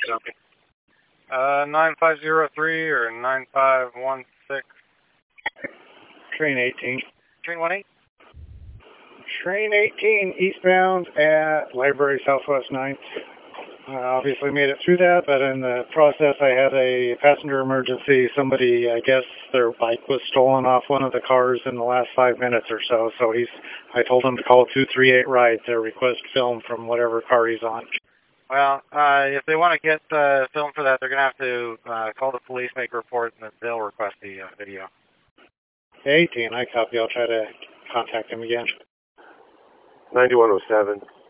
Okay. 9503 or 9516. Train 18. Train 18? Train 18 eastbound at Library Southwest 9th. Obviously made it through that, but in the process I had a passenger emergency. Somebody, I guess their bike was stolen off one of the cars in the last 5 minutes or so. So I told him to call 238 Ride to request film from whatever car he's on. Well, if they want to get film for that, they're going to have to call the police, make a report, and then they'll request the video. 18, I copy. I'll try to contact him again. 9107.